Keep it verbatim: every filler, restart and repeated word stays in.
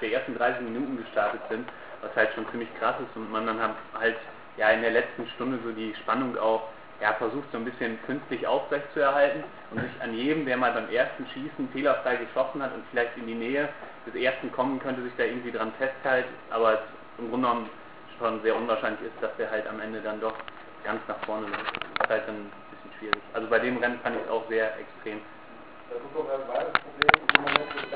der ersten dreißig Minuten gestartet sind, was halt schon ziemlich krass ist und man dann halt ja in der letzten Stunde so die Spannung auch ja, versucht so ein bisschen künstlich aufrecht zu erhalten und sich an jedem, der mal beim ersten Schießen fehlerfrei geschossen hat und vielleicht in die Nähe des ersten kommen könnte, sich da irgendwie dran festhalten, aber es im Grunde genommen schon sehr unwahrscheinlich ist, dass der halt am Ende dann doch ganz nach vorne läuft. Das ist halt dann ein bisschen schwierig. Also bei dem Rennen fand ich es auch sehr extrem. Das ist doch ein weiteres Problem im Moment.